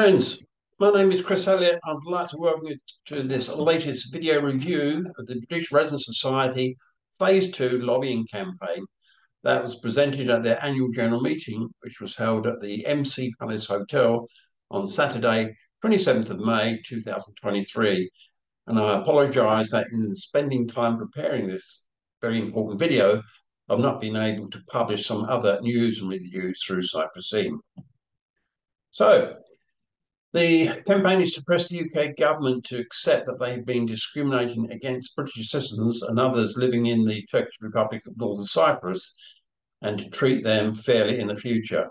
Friends, my name is Chris Elliott. I'd like to welcome you to this latest video review of the British Resident Society Phase 2 lobbying campaign that was presented at their annual general meeting, which was held at the MC Palace Hotel on Saturday, 27th of May 2023. And I apologise that in spending time preparing this very important video, I've not been able to publish some other news and reviews through Cypressine. So, the campaign is to press the UK government to accept that they have been discriminating against British citizens and others living in the Turkish Republic of Northern Cyprus and to treat them fairly in the future.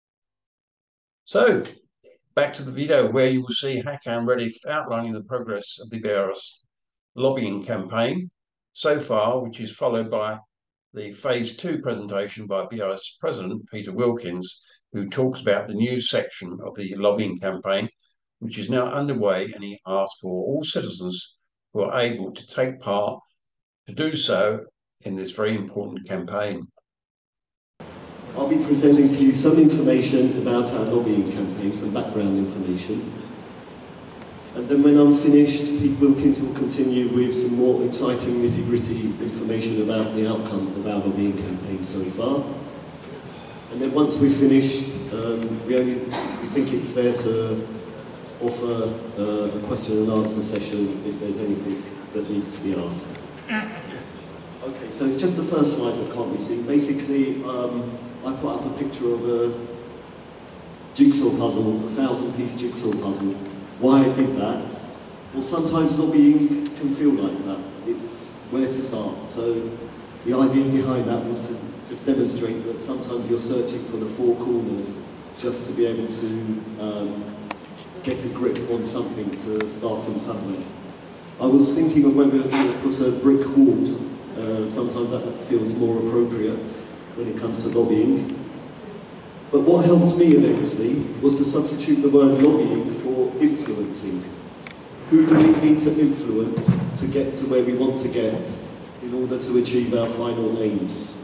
So, back to the video where you will see Hakan Redif outlining the progress of the BRS lobbying campaign so far, which is followed by the Phase 2 presentation by BRS President Peter Wilkins, who talks about the news section of the lobbying campaign, which is now underway, and he asks for all citizens who are able to take part to do so in this very important campaign. I'll be presenting to you some information about our lobbying campaign, some background information. And then when I'm finished, Pete Wilkins will continue with some more exciting nitty-gritty information about the outcome of our lobbying campaign so far. And then once we've finished, we think it's fair to offer a question and answer session if there's anything that needs to be asked. Okay, so it's just the first slide that can't be seen. Basically, I put up a picture of a jigsaw puzzle, a 1,000-piece jigsaw puzzle. Why I did that? Well, sometimes lobbying can feel like that. It's where to start. So the idea behind that was to just demonstrate that sometimes you're searching for the four corners just to be able to get a grip on something, to start from somewhere. I was thinking of whether to put a brick wall. Sometimes that feels more appropriate when it comes to lobbying. But what helped me immensely was to substitute the word lobbying for influencing. Who do we need to influence to get to where we want to get in order to achieve our final aims?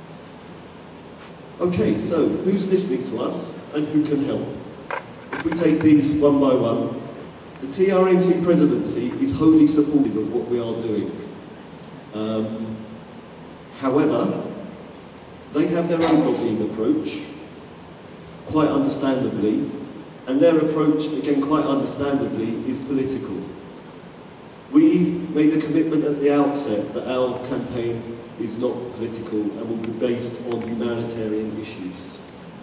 Okay, so who's listening to us and who can help? If we take these one by one, the TRNC presidency is wholly supportive of what we are doing. However, they have their own lobbying approach, quite understandably, and their approach, again quite understandably, is political. We made a commitment at the outset that our campaign is not political and will be based on humanitarian issues.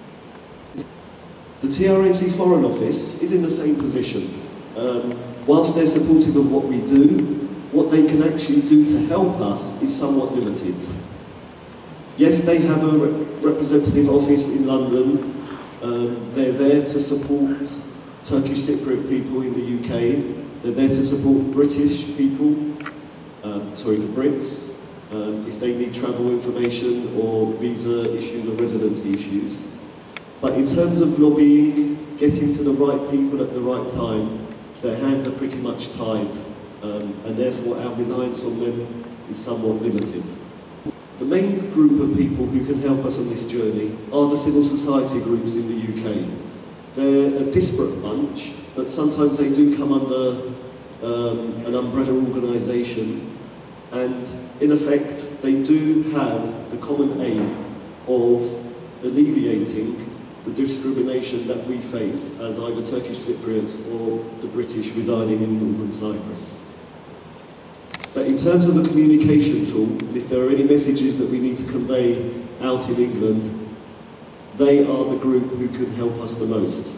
The TRNC Foreign Office is in the same position. Whilst they're supportive of what we do, what they can actually do to help us is somewhat limited. Yes, they have a representative office in London. They're there to support Turkish Cypriot people in the UK. They're there to support British people, the Brits, if they need travel information or visa issues or residency issues. But in terms of lobbying, getting to the right people at the right time, their hands are pretty much tied, and therefore our reliance on them is somewhat limited. The main group of people who can help us on this journey are the civil society groups in the UK. They're a disparate bunch, but sometimes they do come under an umbrella organisation, and in effect they do have the common aim of alleviating the discrimination that we face as either Turkish Cypriots or the British residing in Northern Cyprus. But in terms of a communication tool, if there are any messages that we need to convey out in England, they are the group who can help us the most.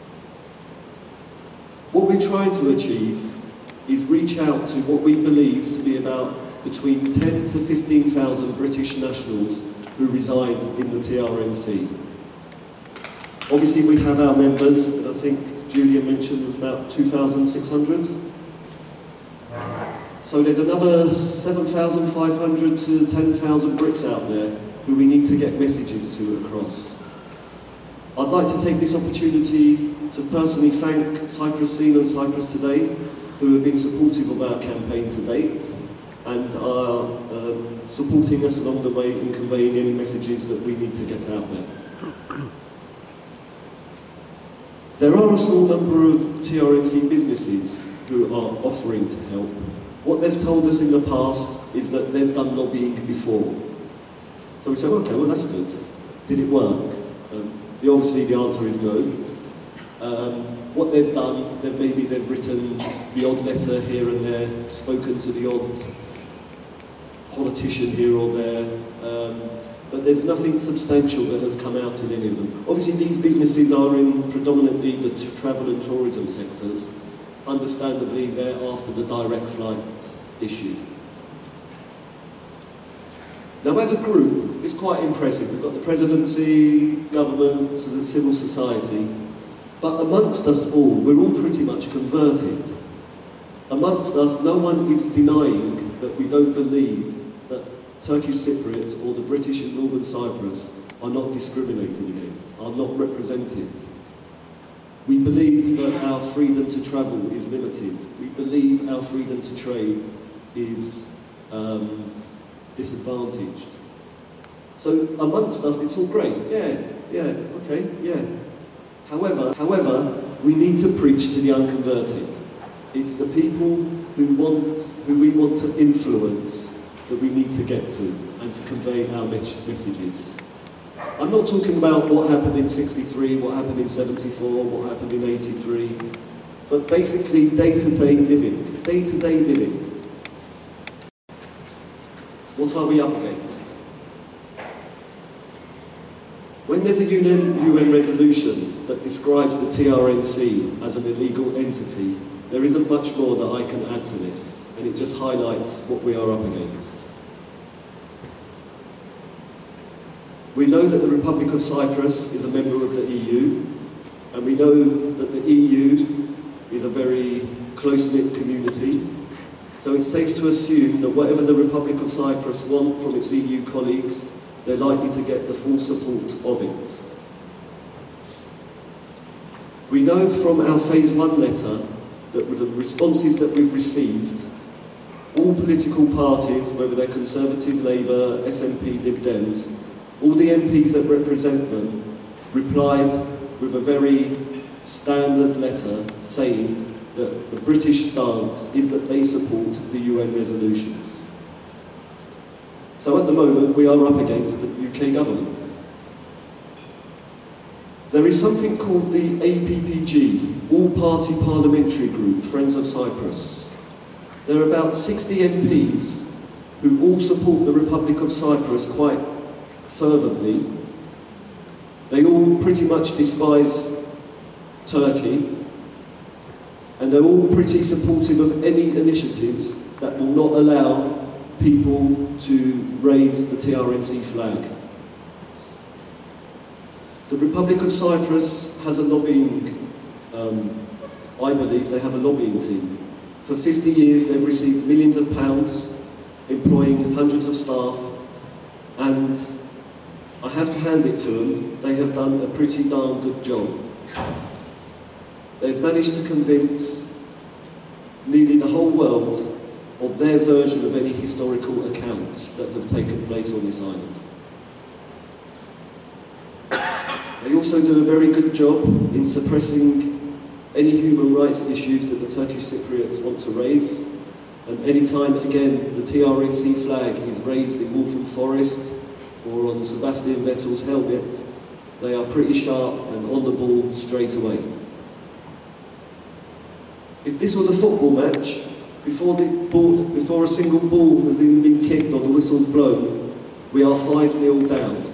What we're trying to achieve is reach out to what we believe to be about between 10 to 15,000 British nationals who reside in the TRNC. Obviously we have our members, and I think Julia mentioned was about 2,600. So there's another 7,500 to 10,000 Brits out there who we need to get messages to across. I'd like to take this opportunity to personally thank Cypressine and Cyprus Today, who have been supportive of our campaign to date and are supporting us along the way in conveying any messages that we need to get out there. There are a small number of TRNC businesses who are offering to help. What they've told us in the past is that they've done lobbying before. So we say, okay, well that's good. Did it work? Obviously the answer is no. What they've done, they've written the odd letter here and there, spoken to the odd politician here or there, but there's nothing substantial that has come out in any of them. Obviously these businesses are in predominantly the travel and tourism sectors. Understandably, they're after the direct flight issue. Now, as a group, it's quite impressive. We've got the presidency, government, civil society, but amongst us all, we're all pretty much converted. Amongst us, no one is denying that we don't believe that Turkish Cypriots or the British in Northern Cyprus are not discriminated against, are not represented. We believe that our freedom to travel is limited. We believe our freedom to trade is disadvantaged. So amongst us, it's all great. Okay. However, we need to preach to the unconverted. It's the people who we want to influence that we need to get to and to convey our messages. I'm not talking about what happened in 63, what happened in 74, what happened in 83, but basically day-to-day living. What are we up against? When there's a UN resolution that describes the TRNC as an illegal entity, there isn't much more that I can add to this, and it just highlights what we are up against. We know that the Republic of Cyprus is a member of the EU, and we know that the EU is a very close-knit community, so it's safe to assume that whatever the Republic of Cyprus want from its EU colleagues, they're likely to get the full support of it. We know from our Phase 1 letter that with the responses that we've received, all political parties, whether they're Conservative, Labour, SNP, Lib Dems, all the MPs that represent them replied with a very standard letter saying that the British stance is that they support the UN resolutions. So at the moment we are up against the UK government. There is something called the APPG, All-Party Parliamentary Group, Friends of Cyprus. There are about 60 MPs who all support the Republic of Cyprus quite fervently. They all pretty much despise Turkey, and they're all pretty supportive of any initiatives that will not allow people to raise the TRNC flag. The Republic of Cyprus has a lobbying, I believe they have a lobbying team. For 50 years they've received millions of pounds, employing hundreds of staff, and I have to hand it to them, they have done a pretty darn good job. They've managed to convince nearly the whole world of their version of any historical accounts that have taken place on this island. They also do a very good job in suppressing any human rights issues that the Turkish Cypriots want to raise, and any time again the TRNC flag is raised in Waltham Forest or on Sebastian Vettel's helmet, they are pretty sharp and on the ball straight away. If this was a football match, before a single ball has even been kicked or the whistle's blown, we are 5-0 down.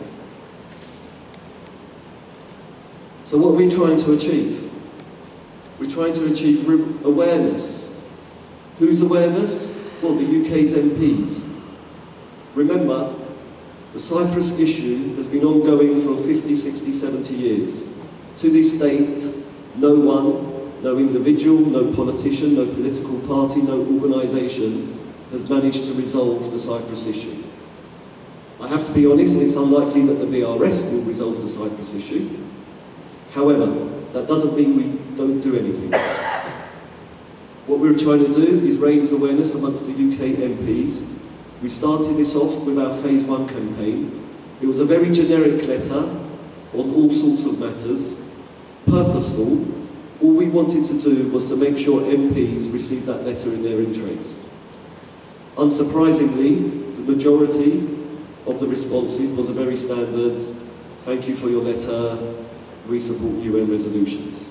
So what are we trying to achieve? We're trying to achieve awareness. Whose awareness? Well, the UK's MPs. Remember, the Cyprus issue has been ongoing for 50, 60, 70 years. To this date, no one, no individual, no politician, no political party, no organisation has managed to resolve the Cyprus issue. I have to be honest, it's unlikely that the BRS will resolve the Cyprus issue. However, that doesn't mean we don't do anything. What we're trying to do is raise awareness amongst the UK MPs. We started this off with our Phase 1 campaign. It was a very generic letter on all sorts of matters, purposeful, wanted to do was to make sure MPs received that letter in their in-trays. Unsurprisingly, the majority of the responses was a very standard, thank you for your letter, we support UN resolutions.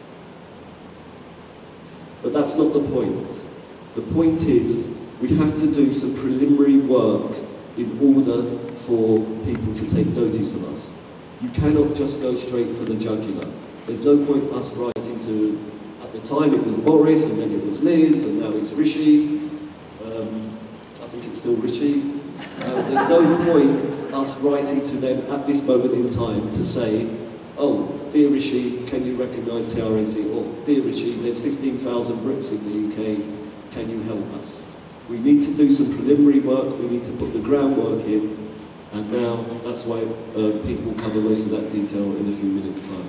But that's not the point. The point is, we have to do some preliminary work in order for people to take notice of us. You cannot just go straight for the jugular. There's no point us writing to, at the time it was Boris, and then it was Liz, and now it's Rishi. I think it's still Rishi. There's no point us writing to them at this moment in time to say, oh, dear Rishi, can you recognise TRNC? Or, dear Rishi, there's 15,000 Brits in the UK, can you help us? We need to do some preliminary work, we need to put the groundwork in, and now that's why Pete will cover most of that detail in a few minutes' time.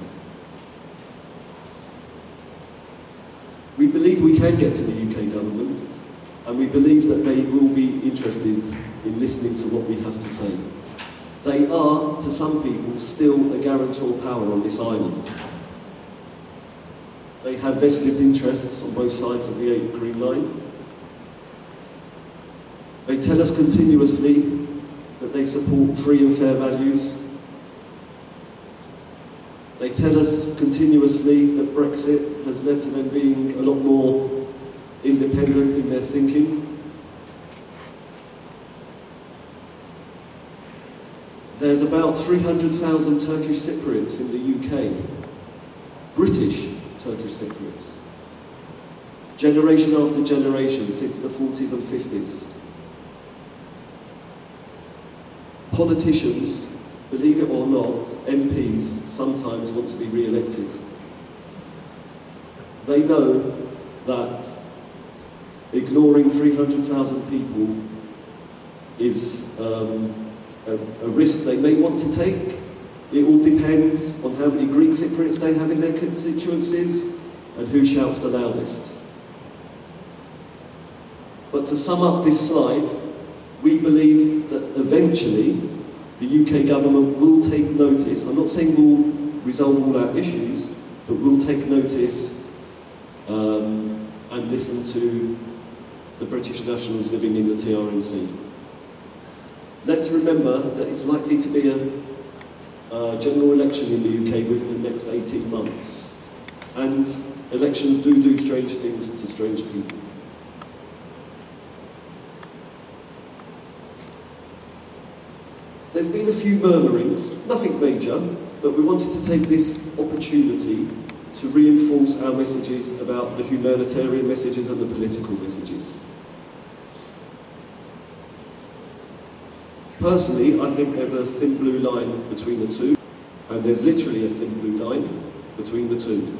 We believe we can get to the UK government, and we believe that they will be interested in listening to what we have to say. They are, to some people, still a guarantor power on this island. They have vested interests on both sides of the 8 Green Line. They tell us continuously that they support free and fair values. They tell us continuously that Brexit has led to them being a lot more independent in their thinking. There's about 300,000 Turkish Cypriots in the UK, British Turkish Cypriots, generation after generation since the 40s and 50s. Politicians, believe it or not, MPs sometimes want to be re-elected. They know that ignoring 300,000 people is a risk they may want to take. It all depends on how many Greek Cypriots they have in their constituencies and who shouts the loudest. But to sum up this slide, we believe that eventually the UK government will take notice. I'm not saying we'll resolve all our issues, but we'll take notice and listen to the British nationals living in the TRNC. Let's remember that it's likely to be a general election in the UK within the next 18 months. And elections do strange things to strange people. There's been a few murmurings, nothing major, but we wanted to take this opportunity to reinforce our messages about the humanitarian messages and the political messages. Personally, I think there's a thin blue line between the two, and there's literally a thin blue line between the two.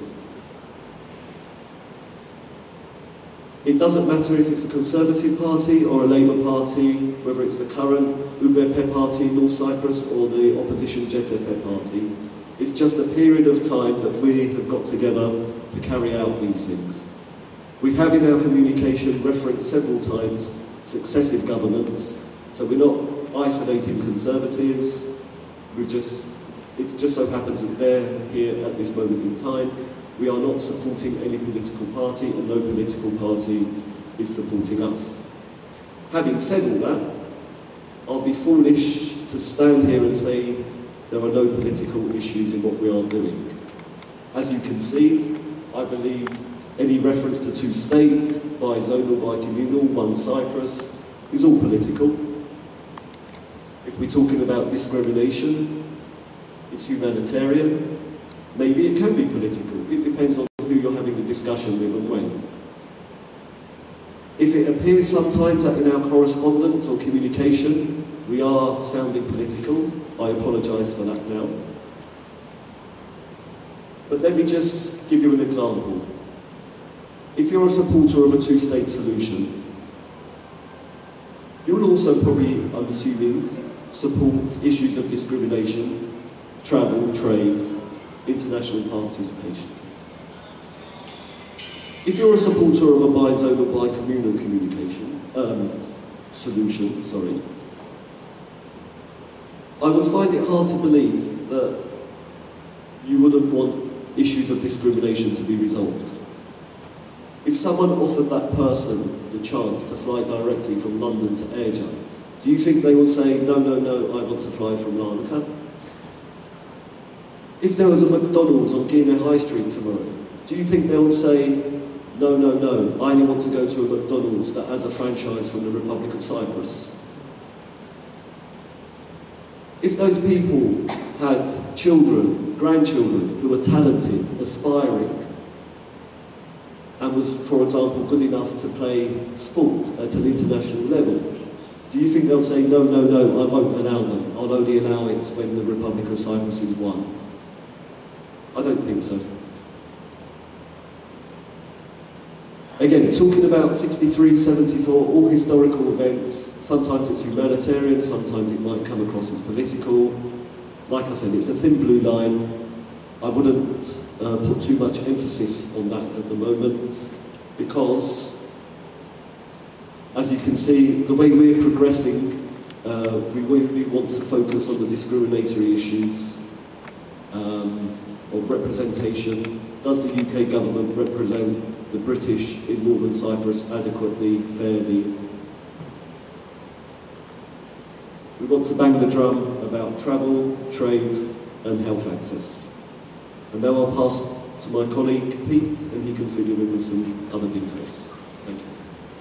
It doesn't matter if it's a Conservative Party or a Labour Party, whether it's the current UBP Party in North Cyprus or the opposition CHP Party. It's just a period of time that we have got together to carry out these things. We have in our communication referenced several times successive governments, so we're not isolating Conservatives. It just so happens that they're here at this moment in time. We are not supporting any political party, and no political party is supporting us. Having said all that, I'll be foolish to stand here and say there are no political issues in what we are doing. As you can see, I believe any reference to two states, bi-zonal, bi-communal, one Cyprus, is all political. If we're talking about discrimination, it's humanitarian. Maybe it can be political. It depends on who you're having the discussion with and when. If it appears sometimes that in our correspondence or communication we are sounding political, I apologise for that now. But let me just give you an example. If you're a supporter of a two-state solution, you'll also probably, I'm assuming, support issues of discrimination, travel, trade, international participation. If you're a supporter of a bi-zonal, bi-communal solution, I would find it hard to believe that you wouldn't want issues of discrimination to be resolved. If someone offered that person the chance to fly directly from London to Airja, do you think they would say, no, no, no, I want to fly from Lanka? If there was a McDonald's on Guinea High Street tomorrow, do you think they would say, no, no, no, I only want to go to a McDonald's that has a franchise from the Republic of Cyprus? If those people had children, grandchildren, who were talented, aspiring, and was, for example, good enough to play sport at an international level, do you think they'll say, no, no, no, I won't allow them, I'll only allow it when the Republic of Cyprus is won? I don't think so. Again, talking about 63, 74, all historical events, sometimes it's humanitarian, sometimes it might come across as political. Like I said, it's a thin blue line. I wouldn't put too much emphasis on that at the moment, because, as you can see, the way we're progressing, we want to focus on the discriminatory issues of representation. Does the UK government represent the British in Northern Cyprus adequately, fairly? We want to bang the drum about travel, trade and health access. And now I'll pass to my colleague Pete, and he can fill you in with some other details. Thank you.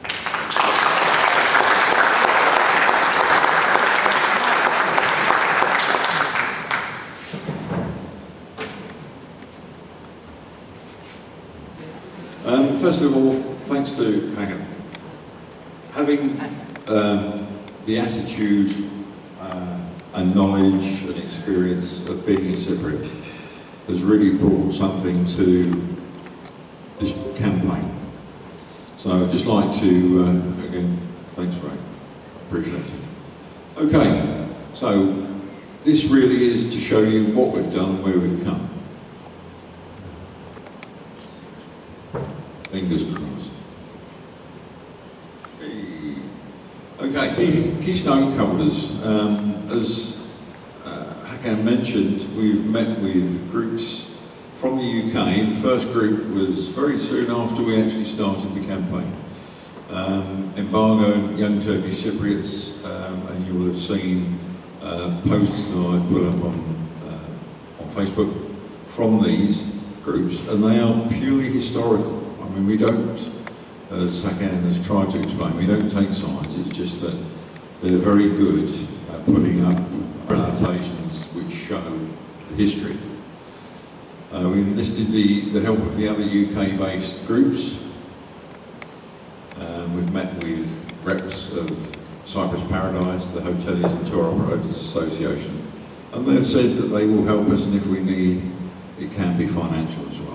First of all, thanks to Hagan. Having the attitude and knowledge and experience of being a Cypriot has really brought something to this campaign. So I'd just like to, again, thanks Ray, I appreciate it. Okay, so this really is to show you what we've done, where we've come. Fingers crossed. Okay, key stakeholders. As Hakan mentioned, we've met with groups from the UK. The first group was very soon after we actually started the campaign. Embargo Young Turkish Cypriots, and you will have seen posts that I've put up on Facebook from these groups, and they are purely historical. I mean, we don't, as Hakan has tried to explain, we don't take sides. It's just that they're very good at putting up presentations which show the history. We enlisted the help of the other UK-based groups. We've met with reps of Cyprus Paradise, the Hoteliers and Tour Operators Association, and they've said that they will help us, and if we need, it can be financial as well.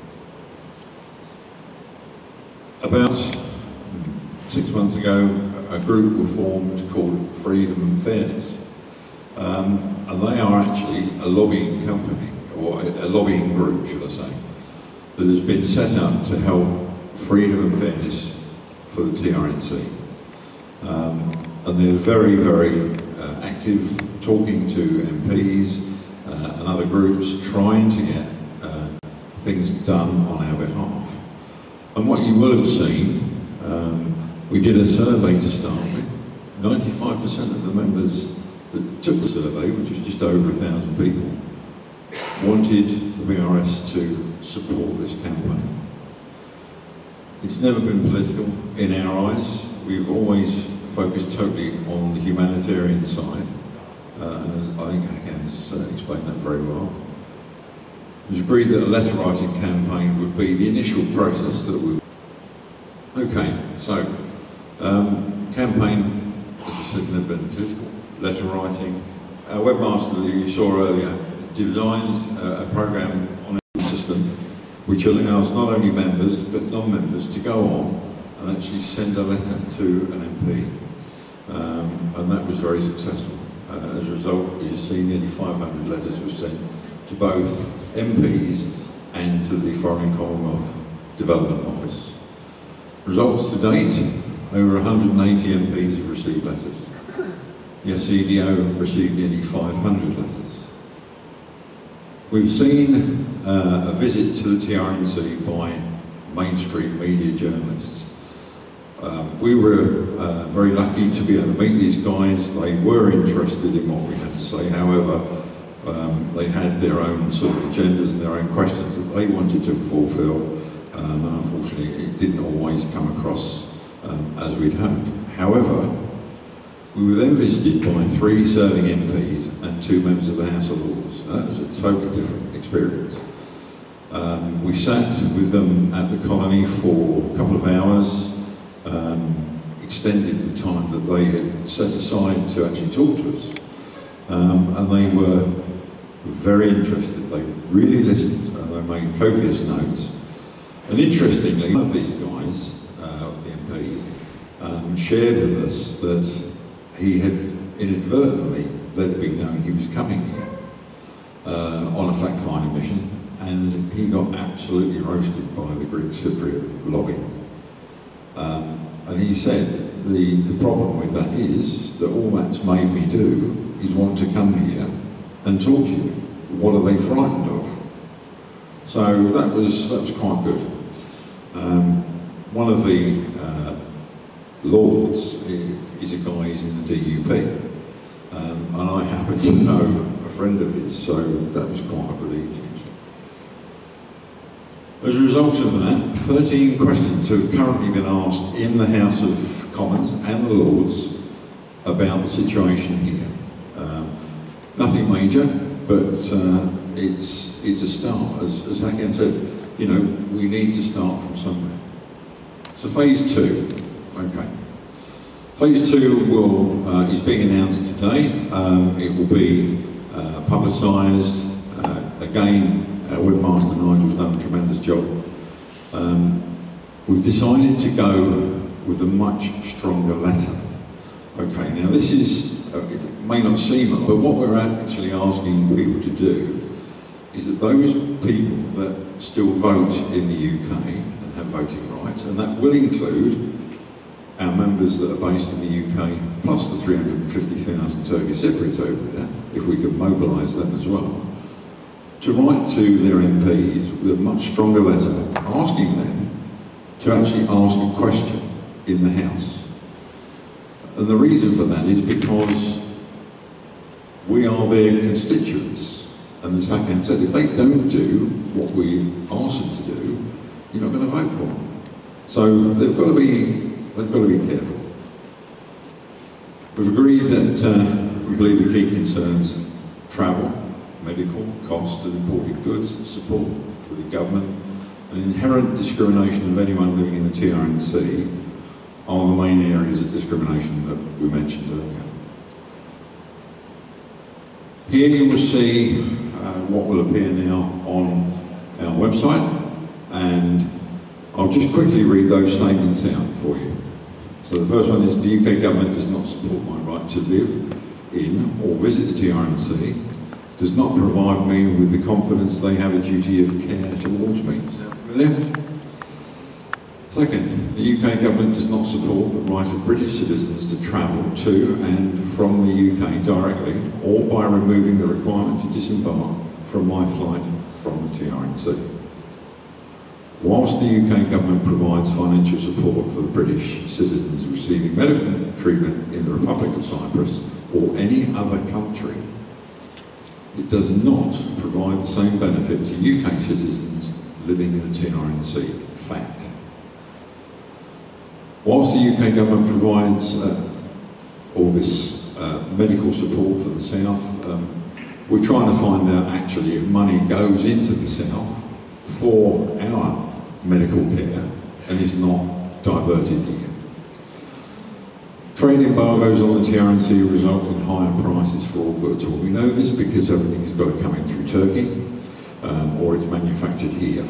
About 6 months ago, a group were formed called Freedom and Fairness, and they are actually a lobbying company, or a lobbying group, should I say, that has been set up to help freedom and fairness for the TRNC. And they're very, very active, talking to MPs and other groups, trying to get things done on our behalf. And what you will have seen, we did a survey to start with. 95% of the members that took the survey, which was just over 1,000 people, wanted the BRS to support this campaign. It's never been political in our eyes. We've always focused totally on the humanitarian side, and as I think Hakan's explained that very well. It was agreed that a letter writing campaign would be the initial process that we... Okay, so campaign, as I said, never been political, letter writing. Our webmaster that you saw earlier designed a program on a system which allows not only members but non-members to go on and actually send a letter to an MP, and that was very successful. As a result, you see nearly 500 letters were sent to both MPs and to the Foreign and Commonwealth Development Office. Results to date, over 180 MPs have received letters. The SCDO received nearly 500 letters. We've seen a visit to the TRNC by mainstream media journalists. We were very lucky to be able to meet these guys. They were interested in what we had to say. However, they had their own sort of agendas and their own questions that they wanted to fulfil. And unfortunately, it didn't always come across as we'd hoped. However, we were then visited by 3 serving MPs and 2 members of the House of Lords. That was a totally different experience. We sat with them at the colony for a couple of hours, extended the time that they had set aside to actually talk to us. And they were very interested. They really listened. They made copious notes. And interestingly, one of these guys, the MPs, shared with us that he had inadvertently let it be known he was coming here on a fact-finding mission, and he got absolutely roasted by the Greek Cypriot lobby. And he said the problem with that is that all that's made me do is want to come here and talk to you. What are they frightened of? So that was quite good. One of the Lords is a guy who's in the DUP, and I happen to know a friend of his, so that was quite a good evening actually. As a result of that, 13 questions have currently been asked in the House of Commons and the Lords about the situation here. Nothing major, but it's a start. As Hakan said, you know, we need to start from somewhere. So phase 2, okay. Phase 2 is being announced today. It will be publicised. Again, our webmaster Nigel's done a tremendous job. We've decided to go with a much stronger letter. Okay, now this is, it may not seem it, but what we're actually asking people to do is that those people that still vote in the UK and have voting rights, and that will include our members that are based in the UK, plus the 350,000 Turkish Cypriots over there, if we could mobilise them as well, to write to their MPs with a much stronger letter asking them to actually ask a question in the House. And the reason for that is because we are their constituents. And as Hakan said, if they don't do what we ask them to do, you're not going to vote for them. So they've got to be careful. We've agreed that we believe the key concerns travel, medical, cost of imported goods, support for the government, and inherent discrimination of anyone living in the TRNC are the main areas of discrimination that we mentioned earlier. Here you will see what will appear now on our website, and I'll just quickly read those statements out for you. So the first one is, the UK government does not support my right to live in or visit the TRNC, does not provide me with the confidence they have a duty of care towards me. Sound familiar? Second, the UK government does not support the right of British citizens to travel to and from the UK directly, or by removing the requirement to disembark from my flight from the TRNC. Whilst the UK government provides financial support for the British citizens receiving medical treatment in the Republic of Cyprus or any other country, it does not provide the same benefit to UK citizens living in the TRNC. Fact. Whilst the UK government provides all this medical support for the South, we're trying to find out actually if money goes into the South for our medical care and is not diverted here. Trade embargoes on the TRNC result in higher prices for all goods. Well, we know this because everything has got to come in through Turkey or it's manufactured here.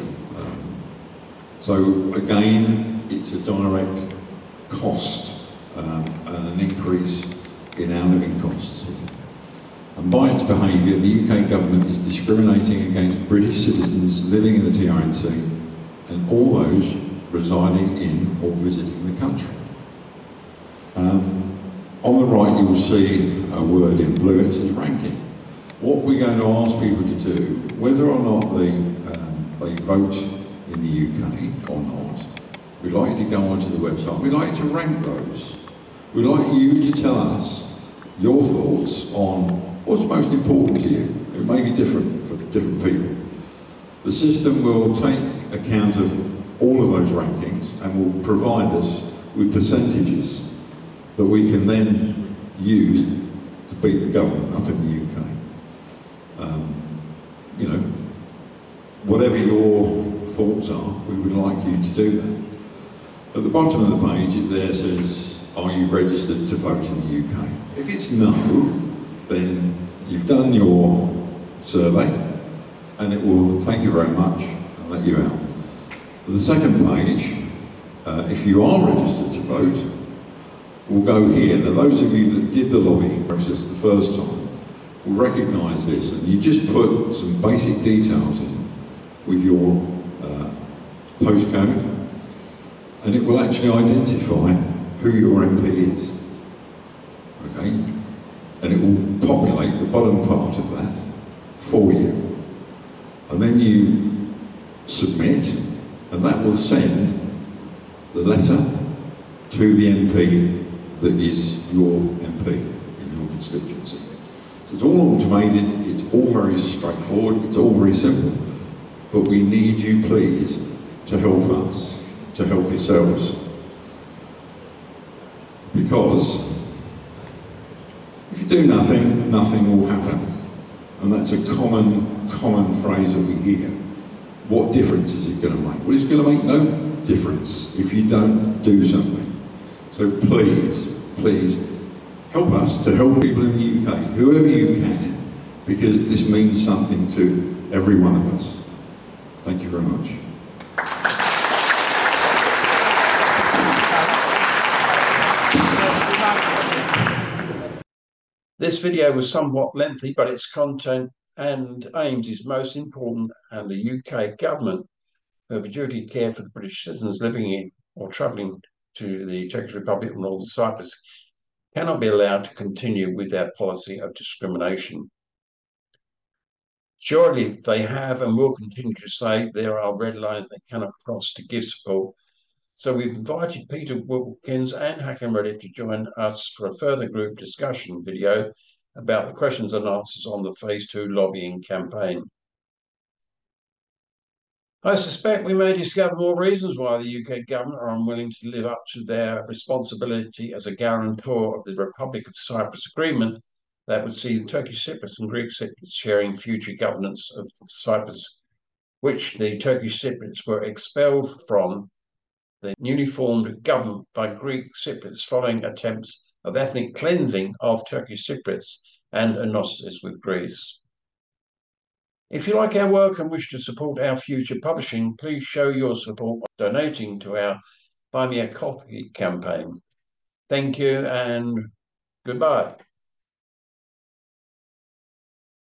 So again, it's a direct cost and an increase in our living costs. And by its behaviour, the UK government is discriminating against British citizens living in the TRNC and all those residing in or visiting the country. On the right you will see a word in blue, it says ranking. What we're going to ask people to do, whether or not the they vote in the UK or not, we'd like you to go onto the website. We'd like you to rank those. We'd like you to tell us your thoughts on what's most important to you. It may be different for different people. The system will take account of all of those rankings and will provide us with percentages that we can then use to beat the government up in the UK. You know, whatever your thoughts are, we would like you to do that. At the bottom of the page, it there says, are you registered to vote in the UK? If it's no, then you've done your survey and it will thank you very much and let you out. The second page, if you are registered to vote, will go here. Now those of you that did the lobbying process the first time will recognise this, and you just put some basic details in with your postcode and it will actually identify who your MP is. Okay? And it will populate the bottom part of that for you. And then you submit, and that will send the letter to the MP that is your MP in your constituency. So it's all automated, it's all very straightforward, it's all very simple. But we need you, please, to help us, to help yourselves. Because if you do nothing, nothing will happen. And that's a common phrase that we hear. What difference is it going to make? Well, it's going to make no difference if you don't do something. So please, help us to help people in the UK, whoever you can, because this means something to every one of us. Thank you very much. This video was somewhat lengthy, but its content and aims is most important, and the UK government, who have a duty of care for the British citizens living in or travelling to the Turkish Republic and Northern Cyprus, cannot be allowed to continue with their policy of discrimination. Surely they have and will continue to say there are red lines they cannot cross to give support. So we've invited Peter Wilkins and Hakim Reddy to join us for a further group discussion video about the questions and answers on the Phase 2 lobbying campaign. I suspect we may discover more reasons why the UK government are unwilling to live up to their responsibility as a guarantor of the Republic of Cyprus agreement that would see the Turkish Cypriots and Greek Cypriots sharing future governance of Cyprus, which the Turkish Cypriots were expelled from the newly formed government by Greek Cypriots following attempts of ethnic cleansing of Turkish Cypriots and atrocities with Greece. If you like our work and wish to support our future publishing, please show your support by donating to our Buy Me a Copy campaign. Thank you and goodbye.